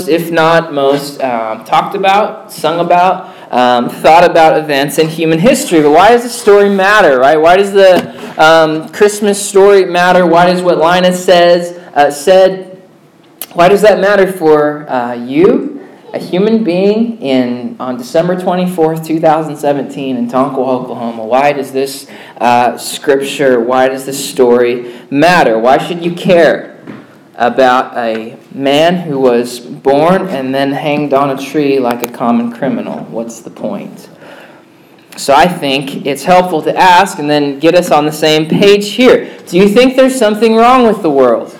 if not most, talked about, sung about, thought about events in human history. But why does the story matter, right? Why does the Christmas story matter? Why does what Linus said, why does that matter for you, a human being, on December 24th, 2017 in Tonka, Oklahoma? Why does this scripture, why does this story matter? Why should you care about a man who was born and then hanged on a tree like a common criminal? What's the point? So I think it's helpful to ask and then get us on the same page here. Do you think there's something wrong with the world?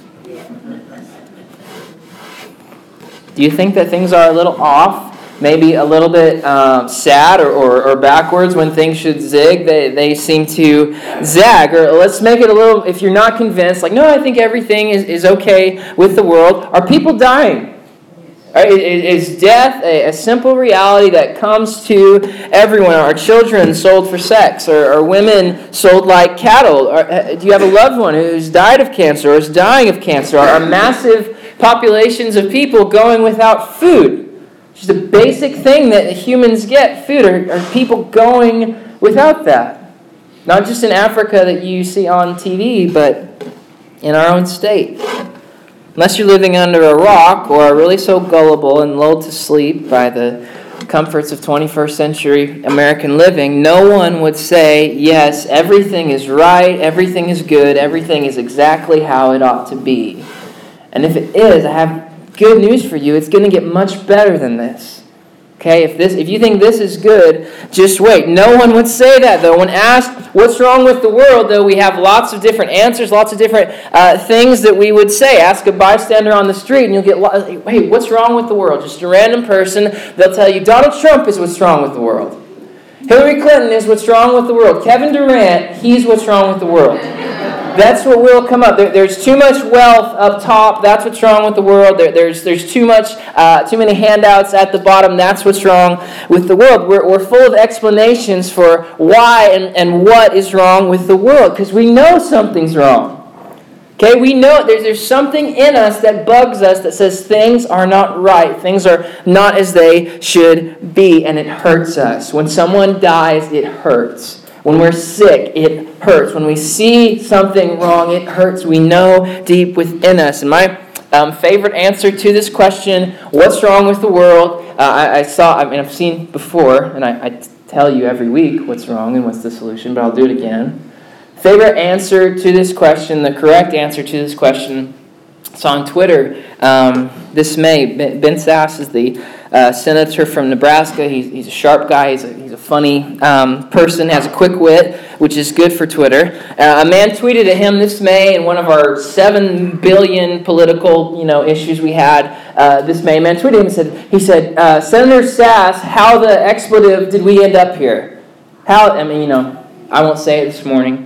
Do you think that things are a little off? Maybe a little bit sad or backwards when things should zig, they seem to zag. Or let's make it a little, if you're not convinced, like, no, I think everything is okay with the world. Are people dying? Is death a simple reality that comes to everyone? Are children sold for sex? Or are women sold like cattle? Do you have a loved one who's died of cancer or is dying of cancer? Are massive populations of people going without food? Just a basic thing that humans get, food. Are people going without that? Not just in Africa that you see on TV, but in our own state. Unless you're living under a rock or are really so gullible and lulled to sleep by the comforts of 21st century American living, no one would say, yes, everything is right, everything is good, everything is exactly how it ought to be. And if it is, I have good news for you. It's going to get much better than this. Okay, if you think this is good, just wait. No one would say that, though. When asked what's wrong with the world, though, we have lots of different answers, lots of different things that we would say. Ask a bystander on the street, and you'll get, hey, what's wrong with the world? Just a random person. They'll tell you Donald Trump is what's wrong with the world. Hillary Clinton is what's wrong with the world. Kevin Durant, he's what's wrong with the world. That's what will come up. There's too much wealth up top. That's what's wrong with the world. There's too many handouts at the bottom. That's what's wrong with the world. We're full of explanations for why and what is wrong with the world because we know something's wrong. Okay, we know there's something in us that bugs us that says things are not right. Things are not as they should be, and it hurts us. When someone dies, it hurts. When we're sick, it hurts. When we see something wrong, it hurts. We know deep within us. And my favorite answer to this question, what's wrong with the world? I've seen before, and I tell you every week what's wrong and what's the solution, but I'll do it again. Favorite answer to this question, the correct answer to this question, it's on Twitter this May. Ben Sasse is the senator from Nebraska. He's a sharp guy. He's a funny person, has a quick wit, which is good for Twitter. A man tweeted at him this May in one of our 7 billion political issues we had this May. A man tweeted him and said, Senator Sasse, how the expletive did we end up here? I won't say it this morning.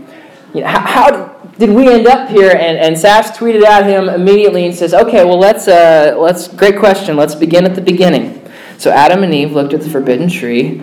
How did we end up here? And Sasse tweeted at him immediately and says, okay, well, let's great question. Let's begin at the beginning. So Adam and Eve looked at the forbidden tree.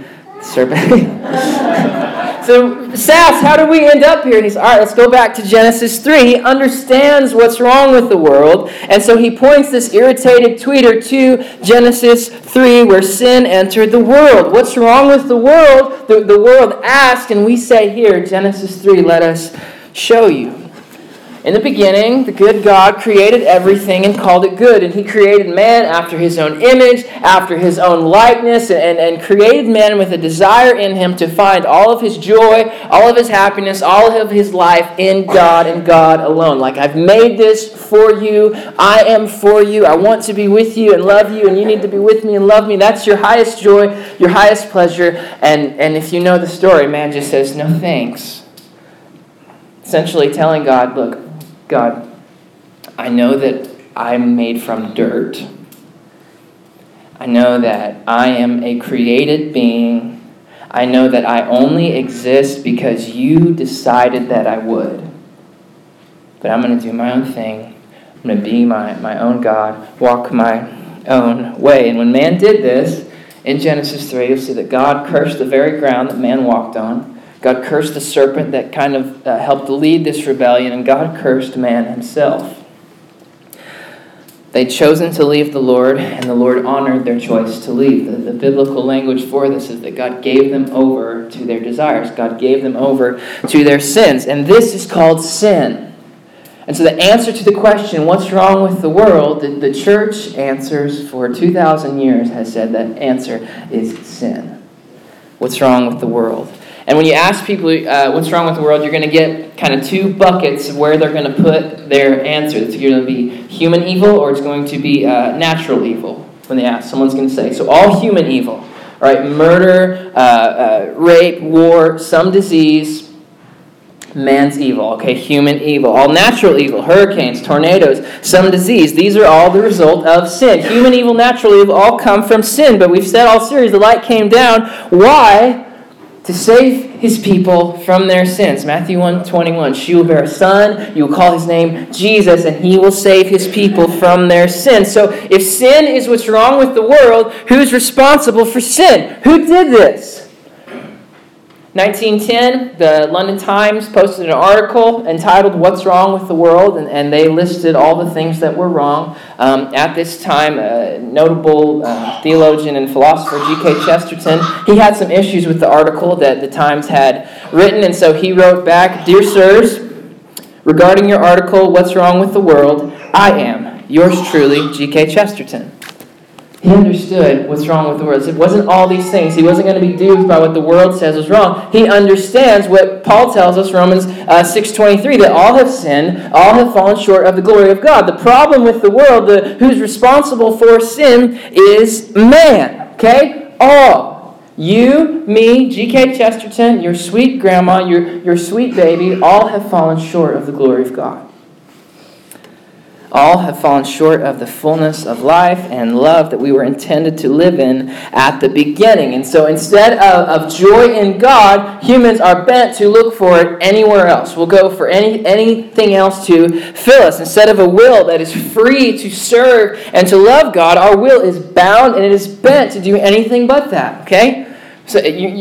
So Sasse, how did we end up here? And he's, all right, let's go back to Genesis 3. He understands what's wrong with the world. And so he points this irritated tweeter to Genesis 3 where sin entered the world. What's wrong with the world? The world asked, and we say here, Genesis 3, let us show you. In the beginning, the good God created everything and called it good. And he created man after his own image, after his own likeness, and created man with a desire in him to find all of his joy, all of his happiness, all of his life in God and God alone. Like, I've made this for you. I am for you. I want to be with you and love you, and you need to be with me and love me. That's your highest joy, your highest pleasure. And if you know the story, man just says, no thanks. Essentially telling God, look, God, I know that I'm made from dirt. I know that I am a created being. I know that I only exist because you decided that I would. But I'm going to do my own thing. I'm going to be my own God, walk my own way. And when man did this, in Genesis 3, you'll see that God cursed the very ground that man walked on. God cursed the serpent that kind of helped lead this rebellion, and God cursed man himself. They'd chosen to leave the Lord, and the Lord honored their choice to leave. The biblical language for this is that God gave them over to their desires. God gave them over to their sins. And this is called sin. And so the answer to the question, what's wrong with the world, the church answers for 2,000 years has said that answer is sin. What's wrong with the world? And when you ask people what's wrong with the world, you're going to get kind of two buckets of where they're going to put their answer. It's either going to be human evil or it's going to be natural evil. When they ask, someone's going to say, so all human evil, all right, murder, rape, war, some disease, man's evil, okay, human evil. All natural evil, hurricanes, tornadoes, some disease. These are all the result of sin. Human evil, natural evil all come from sin. But we've said all series, the light came down. Why? To save his people from their sins. Matthew 1:21, she will bear a son, you will call his name Jesus, and he will save his people from their sins. So if sin is what's wrong with the world, who's responsible for sin? Who did this? 1910, the London Times posted an article entitled What's Wrong with the World? And they listed all the things that were wrong. At this time, a notable theologian and philosopher, G.K. Chesterton, he had some issues with the article that the Times had written, and so he wrote back, "Dear sirs, regarding your article, What's Wrong with the World? I am, yours truly, G.K. Chesterton." He understood what's wrong with the world. It wasn't all these things. He wasn't going to be duped by what the world says was wrong. He understands what Paul tells us, Romans 6:23, that all have sinned, all have fallen short of the glory of God. The problem with the world, who's responsible for sin, is man. Okay? All. You, me, G.K. Chesterton, your sweet grandma, your sweet baby, all have fallen short of the glory of God. All have fallen short of the fullness of life and love that we were intended to live in at the beginning. And so instead of joy in God, humans are bent to look for it anywhere else. We'll go for anything else to fill us. Instead of a will that is free to serve and to love God, our will is bound and it is bent to do anything but that. Okay? So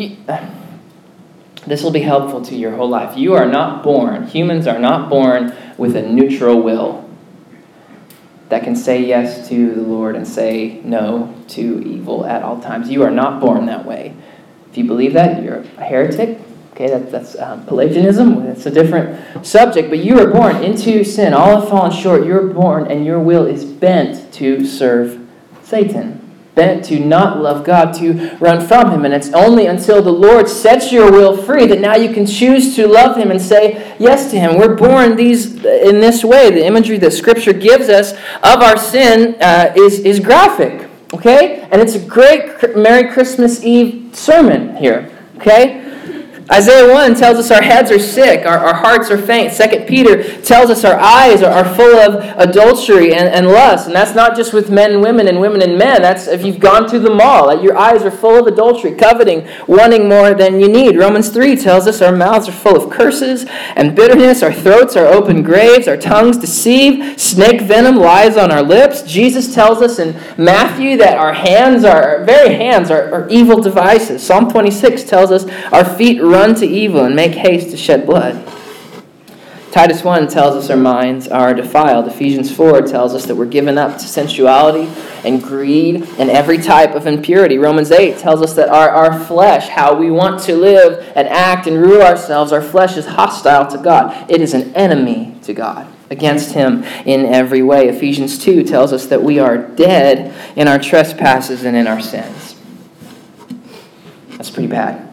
this will be helpful to your whole life. You are not born, humans are not born with a neutral will that can say yes to the Lord and say no to evil at all times. You are not born that way. If you believe that, you're a heretic. Okay, that's Pelagianism. It's a different subject. But you are born into sin. All have fallen short. You're born and your will is bent to serve Satan. Bent to not love God, to run from Him. And it's only until the Lord sets your will free that now you can choose to love Him and say yes to Him. We're born in this way. The imagery that Scripture gives us of our sin is graphic. Okay? And it's a great Merry Christmas Eve sermon here. Okay? Isaiah 1 tells us our heads are sick, our hearts are faint. 2 Peter tells us our eyes are full of adultery and lust. And that's not just with men and women and men. That's if you've gone to the mall. Your eyes are full of adultery, coveting, wanting more than you need. Romans 3 tells us our mouths are full of curses and bitterness. Our throats are open graves. Our tongues deceive. Snake venom lies on our lips. Jesus tells us in Matthew that our very hands are evil devices. Psalm 26 tells us our feet run to evil and make haste to shed blood. Titus 1 tells us our minds are defiled. Ephesians 4 tells us that we're given up to sensuality and greed and every type of impurity. Romans 8 tells us that our flesh, how we want to live and act and rule ourselves, our flesh is hostile to God. It is an enemy to God, against Him in every way. Ephesians 2 tells us that we are dead in our trespasses and in our sins. That's pretty bad.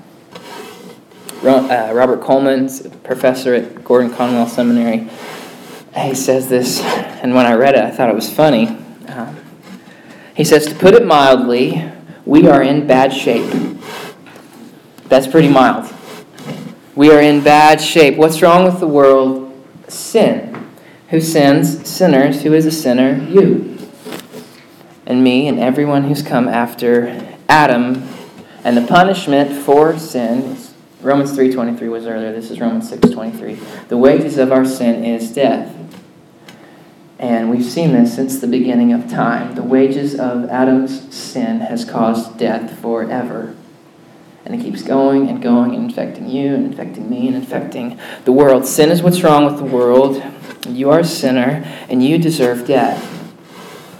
Robert Coleman's a professor at Gordon Conwell Seminary. He says this, and when I read it, I thought it was funny. He says, to put it mildly, we are in bad shape. That's pretty mild. We are in bad shape. What's wrong with the world? Sin. Who sins? Sinners. Who is a sinner? You. And me and everyone who's come after Adam. And the punishment for sin is Romans 3:23 was earlier. This is Romans 6:23. The wages of our sin is death. And we've seen this since the beginning of time. The wages of Adam's sin has caused death forever. And it keeps going and going and infecting you and infecting me and infecting the world. Sin is what's wrong with the world. You are a sinner and you deserve death.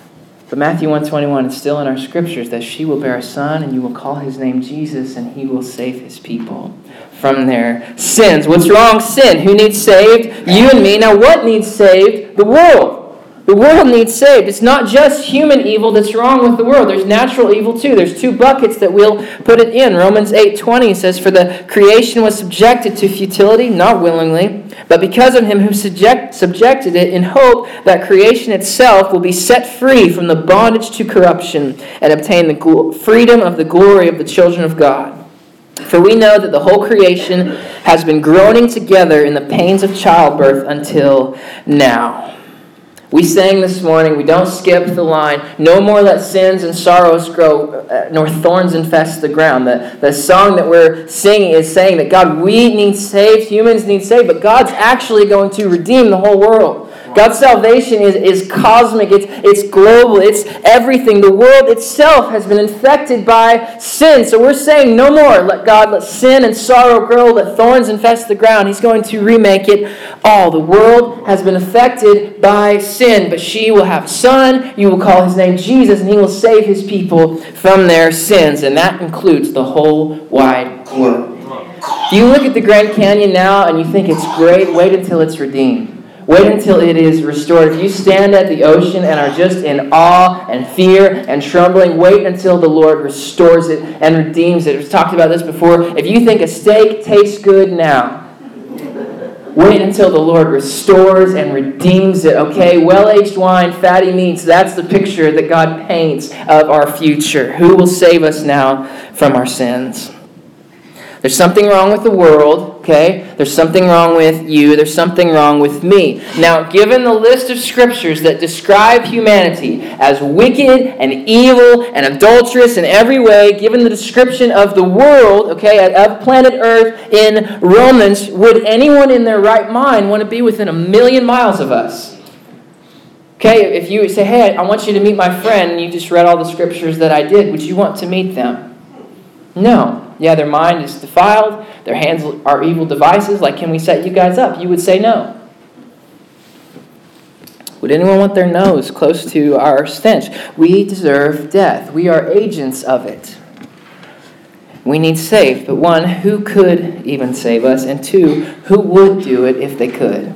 But Matthew 1:21 is still in our scriptures that she will bear a son and you will call his name Jesus and he will save his people from their sins. What's wrong? Sin. Who needs saved? You and me. Now what needs saved? The world. The world needs saved. It's not just human evil that's wrong with the world. There's natural evil too. There's two buckets that we'll put it in. Romans 8:20 says, "For the creation was subjected to futility, not willingly, but because of him who subjected it, in hope that creation itself will be set free from the bondage to corruption and obtain the freedom of the glory of the children of God. For we know that the whole creation has been groaning together in the pains of childbirth until now." We sang this morning, we don't skip the line, "No more let sins and sorrows grow, nor thorns infest the ground." The song that we're singing is saying that God, we need saved, humans need saved, but God's actually going to redeem the whole world. God's salvation is cosmic, it's global, it's everything. The world itself has been infected by sin. So we're saying no more let sin and sorrow grow, let thorns infest the ground. He's going to remake it all. The world has been affected by sin, but she will have a son, you will call his name Jesus, and he will save his people from their sins. And that includes the whole wide world. If you look at the Grand Canyon now and you think it's great, wait until it's redeemed. Wait until it is restored. If you stand at the ocean and are just in awe and fear and trembling, wait until the Lord restores it and redeems it. We've talked about this before. If you think a steak tastes good now, wait until the Lord restores and redeems it. Okay, well-aged wine, fatty meats, that's the picture that God paints of our future. Who will save us now from our sins? There's something wrong with the world, okay? There's something wrong with you. There's something wrong with me. Now, given the list of scriptures that describe humanity as wicked and evil and adulterous in every way, given the description of the world, okay, of planet Earth in Romans, would anyone in their right mind want to be within 1,000,000 miles of us? Okay, if you say, "Hey, I want you to meet my friend," and you just read all the scriptures that I did, would you want to meet them? No. Yeah, their mind is defiled. Their hands are evil devices. Like, can we set you guys up? You would say no. Would anyone want their nose close to our stench? We deserve death. We are agents of it. We need saved. But one, who could even save us? And two, who would do it if they could?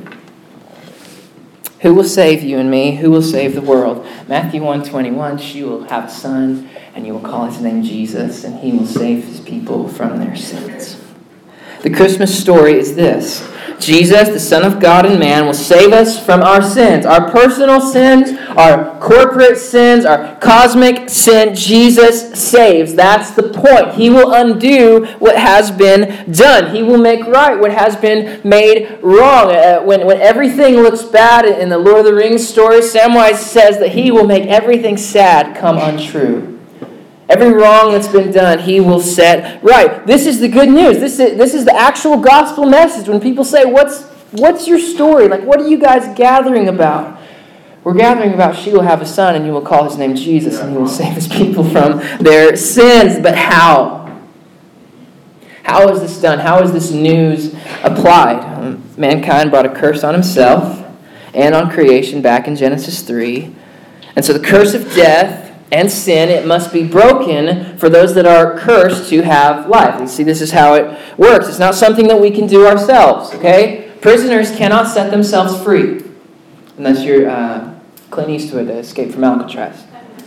Who will save you and me? Who will save the world? Matthew 1:21, she will have a son, and you will call his name Jesus, and he will save his people from their sins. The Christmas story is this. Jesus, the Son of God and man, will save us from our sins. Our personal sins, our corporate sins, our cosmic sin. Jesus saves. That's the point. He will undo what has been done. He will make right what has been made wrong. When everything looks bad in the Lord of the Rings story, Samwise says that he will make everything sad come untrue. Every wrong that's been done, he will set right. This is the good news. This is the actual gospel message. When people say, what's your story? Like, what are you guys gathering about? We're gathering about she will have a son and you will call his name Jesus and he will save his people from their sins. But how? How is this done? How is this news applied? Mankind brought a curse on himself and on creation back in Genesis 3. And so the curse of death and sin, it must be broken for those that are cursed to have life. You see, this is how it works. It's not something that we can do ourselves, okay? Prisoners cannot set themselves free unless you're Clint Eastwood to Escape from Alcatraz.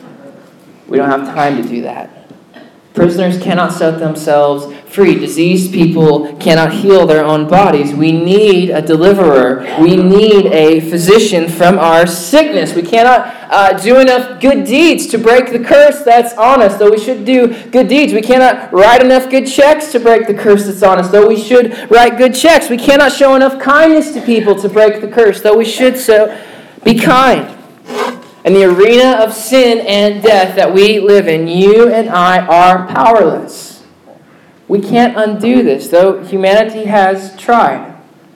We don't have time to do that. Prisoners cannot set themselves free. Diseased people cannot heal their own bodies. We need a deliverer. We need a physician from our sickness. We cannot do enough good deeds to break the curse that's on us, though we should do good deeds. We cannot write enough good checks to break the curse that's on us, though we should write good checks. We cannot show enough kindness to people to break the curse, though we should so be kind. In the arena of sin and death that we live in, you and I are powerless. We can't undo this, though humanity has tried.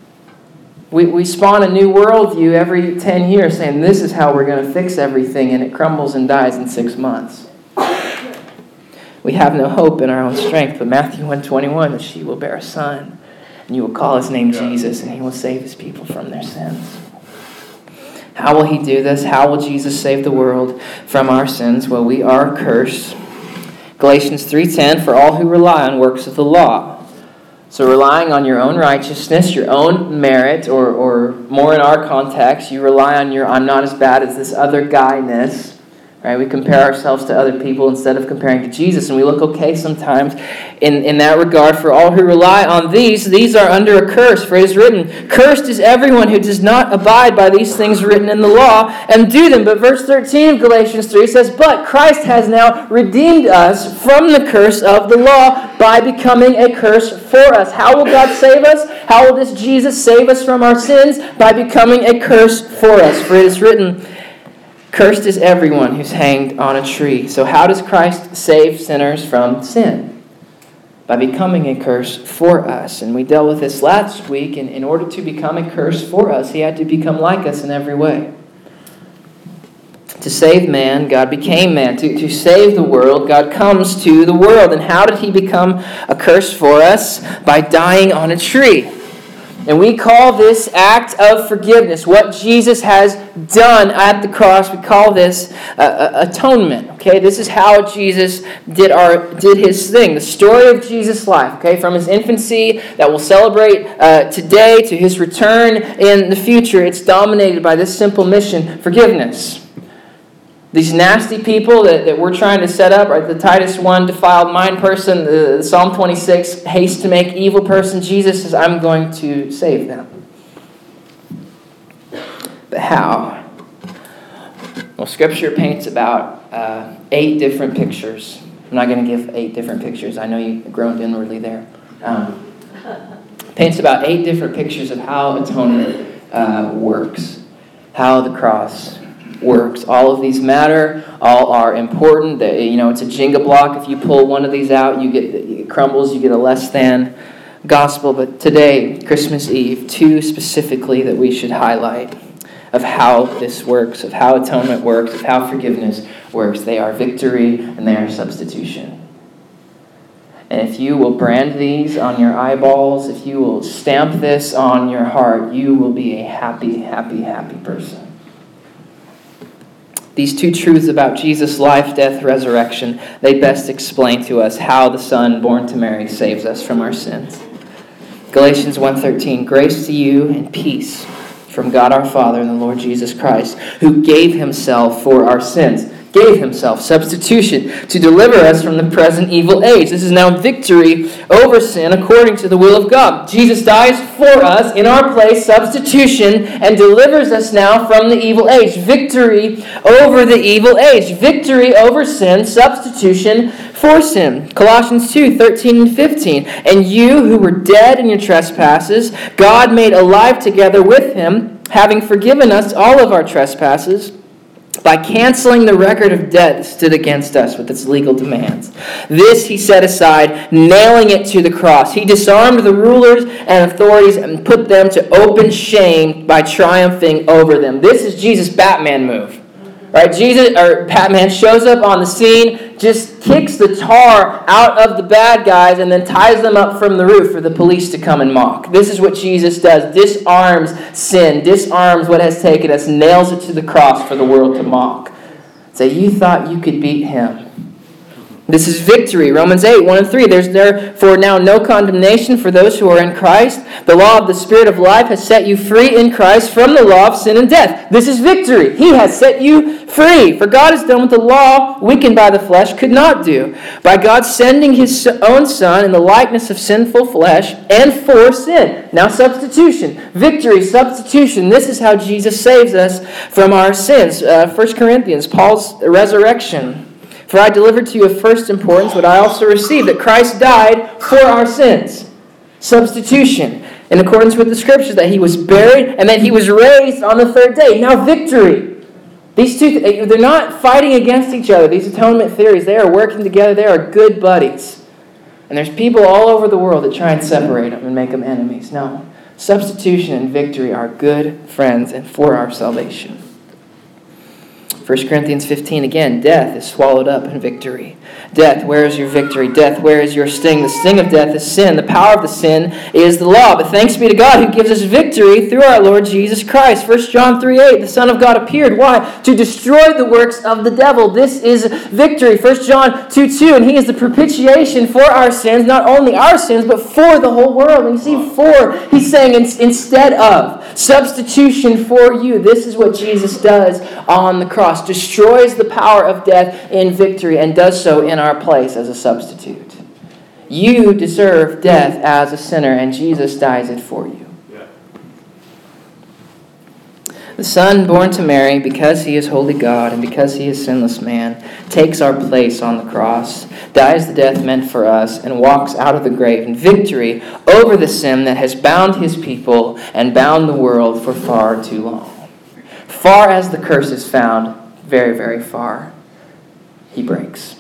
We spawn a new worldview every 10 years saying this is how we're going to fix everything, and it crumbles and dies in 6 months. We have no hope in our own strength, but Matthew 1:21, that she will bear a son, and you will call his name Jesus, and he will save his people from their sins. How will he do this? How will Jesus save the world from our sins? Well, we are cursed. Galatians 3:10, for all who rely on works of the law. So relying on your own righteousness, your own merit, or more in our context, you rely on your I'm not as bad as this other guy-ness. Right? We compare ourselves to other people instead of comparing to Jesus, and we look okay sometimes in that regard. For all who rely on these are under a curse. For it is written, cursed is everyone who does not abide by these things written in the law and do them. But verse 13 of Galatians 3 says, but Christ has now redeemed us from the curse of the law by becoming a curse for us. How will God save us? How will this Jesus save us from our sins? By becoming a curse for us. For it is written, cursed is everyone who's hanged on a tree. So how does Christ save sinners from sin? By becoming a curse for us. And we dealt with this last week. And in order to become a curse for us, he had to become like us in every way. To save man, God became man. To save the world, God comes to the world. And how did he become a curse for us? By dying on a tree. And we call this act of forgiveness, what Jesus has done at the cross. We call this atonement. Okay, this is how Jesus did his thing. The story of Jesus' life. Okay, from his infancy that we'll celebrate today to his return in the future. It's dominated by this simple mission: forgiveness. These nasty people that we're trying to set up, right? The Titus 1 defiled mind person, the Psalm 26 haste to make evil person. Jesus says, I'm going to save them. But how? Well, Scripture paints about 8 different pictures. I'm not going to give 8 different pictures. I know you groaned inwardly there. Paints about 8 different pictures of how atonement works, how the cross works. All of these matter. All are important. It's a Jenga block. If you pull one of these out, it crumbles. You get a less than gospel. But today, Christmas Eve, 2 specifically that we should highlight of how this works, of how atonement works, of how forgiveness works. They are victory and they are substitution. And if you will brand these on your eyeballs, if you will stamp this on your heart, you will be a happy, happy, happy person. These 2 truths about Jesus' life, death, resurrection, they best explain to us how the Son born to Mary saves us from our sins. Galatians 1:13, grace to you and peace from God our Father and the Lord Jesus Christ, who gave himself for our sins. Gave himself, substitution, to deliver us from the present evil age. This is now victory over sin according to the will of God. Jesus dies for us in our place, substitution, and delivers us now from the evil age. Victory over the evil age. Victory over sin, substitution for sin. Colossians 2:13 and 15. And you who were dead in your trespasses, God made alive together with him, having forgiven us all of our trespasses, by canceling the record of debt that stood against us with its legal demands. This he set aside, nailing it to the cross. He disarmed the rulers and authorities and put them to open shame by triumphing over them. This is Jesus' Batman move. Right? Batman shows up on the scene, just kicks the tar out of the bad guys, and then ties them up from the roof for the police to come and mock. This is what Jesus does. Disarms sin, disarms what has taken us, nails it to the cross for the world to mock. Say, you thought you could beat him. This is victory. Romans 8:1-3. There's therefore now no condemnation for those who are in Christ. The law of the Spirit of life has set you free in Christ from the law of sin and death. This is victory. He has set you free. For God has done what the law, weakened by the flesh, could not do. By God sending his own Son in the likeness of sinful flesh and for sin. Now substitution. Victory, substitution. This is how Jesus saves us from our sins. 1 Corinthians, Paul's resurrection. For I delivered to you of first importance what I also received, that Christ died for our sins. Substitution. In accordance with the Scriptures, that he was buried and that he was raised on the 3rd day. Now victory. These two, they're not fighting against each other. These atonement theories, they are working together. They are good buddies. And there's people all over the world that try and separate them and make them enemies. No. Substitution and victory are good friends and for our salvation. 1 Corinthians 15 again, death is swallowed up in victory. Death, where is your victory? Death, where is your sting? The sting of death is sin. The power of the sin is the law. But thanks be to God who gives us victory through our Lord Jesus Christ. 1 John 3:8, the Son of God appeared. Why? To destroy the works of the devil. This is victory. 1 John 2:2, and he is the propitiation for our sins, not only our sins, but for the whole world. And you see, for, he's saying instead of, substitution for you. This is what Jesus does on the cross. Destroys the power of death in victory and does so in our place as a substitute. You deserve death as a sinner, and Jesus dies it for you. Yeah. The Son born to Mary, because he is holy God and because he is sinless man, takes our place on the cross, dies the death meant for us, and walks out of the grave in victory over the sin that has bound his people and bound the world for far too long. Far as the curse is found, very, very far, he breaks.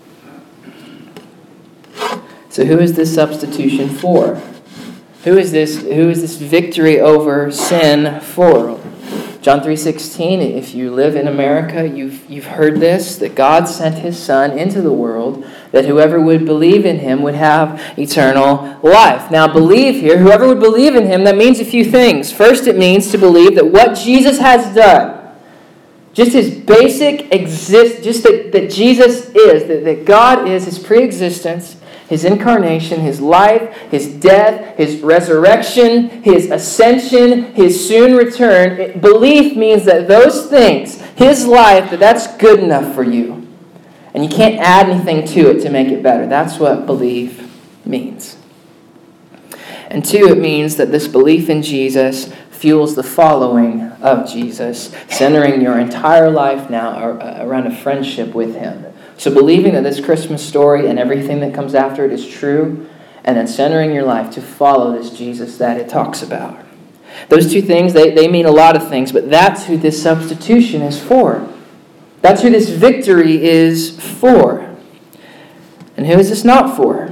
So who is this substitution for? Who is this victory over sin for? John 3:16, if you live in America, you've heard this, that God sent his Son into the world, that whoever would believe in him would have eternal life. Now believe here, whoever would believe in him, that means a few things. First, it means to believe that what Jesus has done, just his basic just that Jesus is, that God is, his pre-existence, his incarnation, his life, his death, his resurrection, his ascension, his soon return. Belief means that those things, his life, that's good enough for you. And you can't add anything to it to make it better. That's what belief means. And two, it means that this belief in Jesus fuels the following of Jesus, centering your entire life now around a friendship with him. So believing that this Christmas story and everything that comes after it is true, and then centering your life to follow this Jesus that it talks about. Those two things, they mean a lot of things, but that's who this substitution is for. That's who this victory is for. And who is this not for?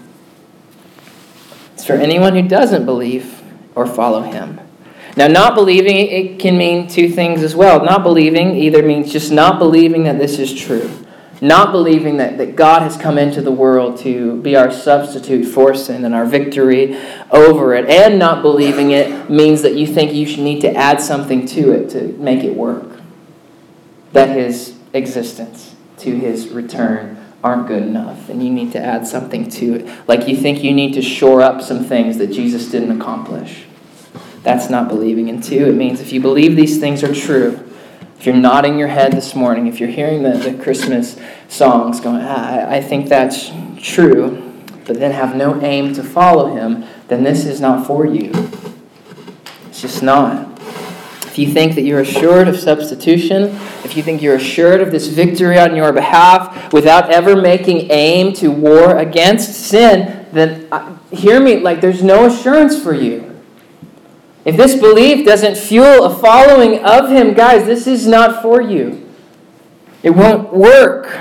It's for anyone who doesn't believe or follow him. Now, not believing, it can mean two things as well. Not believing either means just not believing that this is true. Not believing that God has come into the world to be our substitute for sin and our victory over it. And not believing it means that you think you should need to add something to it to make it work. That his existence to his return aren't good enough, and you need to add something to it. Like you think you need to shore up some things that Jesus didn't accomplish. That's not believing. And two, it means if you believe these things are true, if you're nodding your head this morning, if you're hearing the Christmas songs going, I think that's true, but then have no aim to follow him, then this is not for you. It's just not. If you think that you're assured of substitution, if you think you're assured of this victory on your behalf without ever making aim to war against sin, then hear me, there's no assurance for you. If this belief doesn't fuel a following of him, guys, this is not for you. It won't work.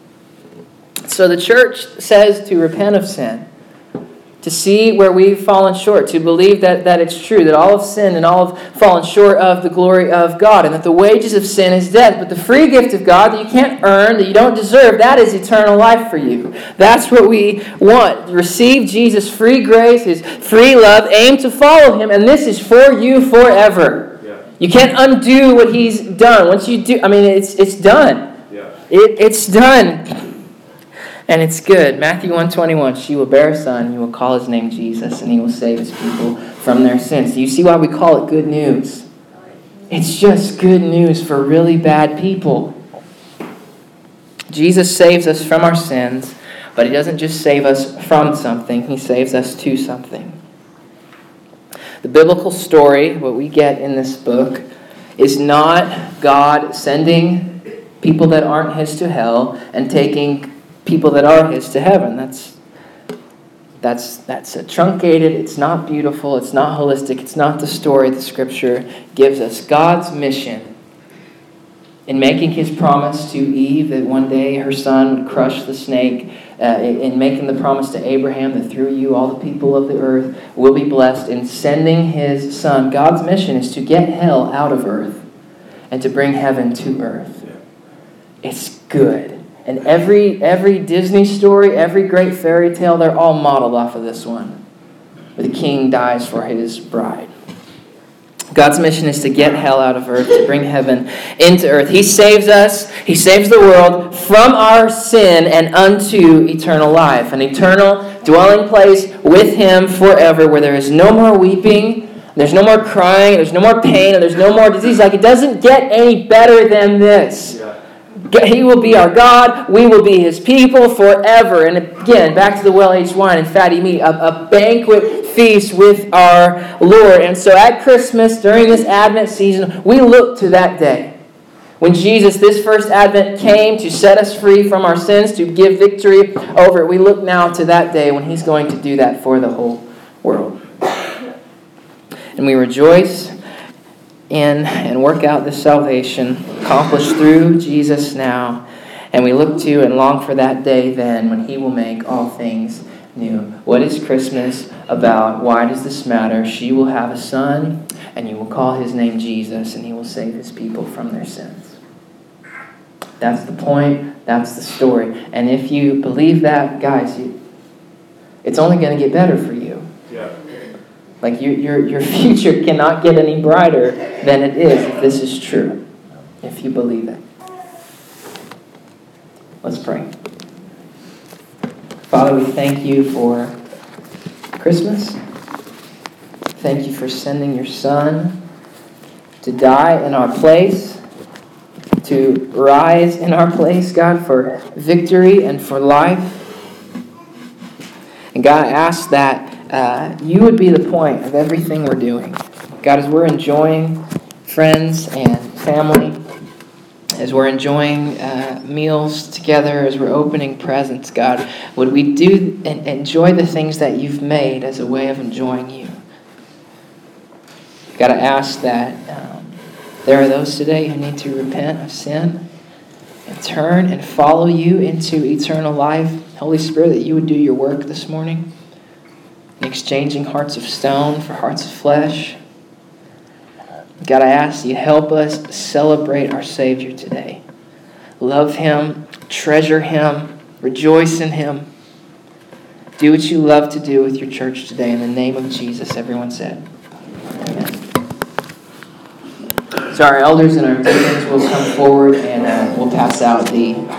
So the church says to repent of sin, to see where we've fallen short, to believe that it's true, that all have sinned and all have fallen short of the glory of God, and that the wages of sin is death. But the free gift of God that you can't earn, that you don't deserve, that is eternal life for you. That's what we want. Receive Jesus' free grace, his free love, aim to follow him, and this is for you forever. Yeah. You can't undo what he's done. Once you do, it's done. Yeah. It's done. And it's good. Matthew 1:21, she will bear a son, and you will call his name Jesus, and he will save his people from their sins. Do you see why we call it good news? It's just good news for really bad people. Jesus saves us from our sins, but he doesn't just save us from something, he saves us to something. The biblical story, what we get in this book, is not God sending people that aren't his to hell and taking people that are his to heaven. That's truncated. It's not beautiful. It's not holistic. It's not the story the Scripture gives us. God's mission in making his promise to Eve that one day her son would crush the snake, in making the promise to Abraham that through you all the people of the earth will be blessed, in sending his son. God's mission is to get hell out of earth and to bring heaven to earth. It's good. And every Disney story, every great fairy tale, they're all modeled off of this one, where the king dies for his bride. God's mission is to get hell out of earth, to bring heaven into earth. He saves us, He saves the world from our sin and unto eternal life, an eternal dwelling place with Him forever, where there is no more weeping, there's no more crying, there's no more pain, and there's no more disease. Like, it doesn't get any better than this. He will be our God. We will be His people forever. And again, back to the well-aged wine and fatty meat, a banquet feast with our Lord. And so at Christmas, during this Advent season, we look to that day when Jesus, this first Advent, came to set us free from our sins, to give victory over it. We look now to that day when He's going to do that for the whole world. And we rejoice in and work out this salvation accomplished through Jesus now. And we look to and long for that day then when He will make all things new. What is Christmas about? Why does this matter? She will have a son, and you will call his name Jesus, and He will save His people from their sins. That's the point. That's the story. And if you believe that, guys, it's only going to get better for you. Yeah. Like, your future cannot get any brighter than it is if this is true, if you believe it. Let's pray. Father, we thank You for Christmas. Thank You for sending Your Son to die in our place, to rise in our place, God, for victory and for life. And God, I ask that You would be the point of everything we're doing. God, as we're enjoying friends and family, as we're enjoying meals together, as we're opening presents, God, would we do and enjoy the things that You've made as a way of enjoying You? God, I ask that there are those today who need to repent of sin and turn and follow You into eternal life. Holy Spirit, that You would do Your work this morning in exchanging hearts of stone for hearts of flesh. God, I ask You help us celebrate our Savior today. Love Him, treasure Him, rejoice in Him. Do what You love to do with Your church today. In the name of Jesus, everyone said. Amen. So our elders and our deacons will come forward and we'll pass out the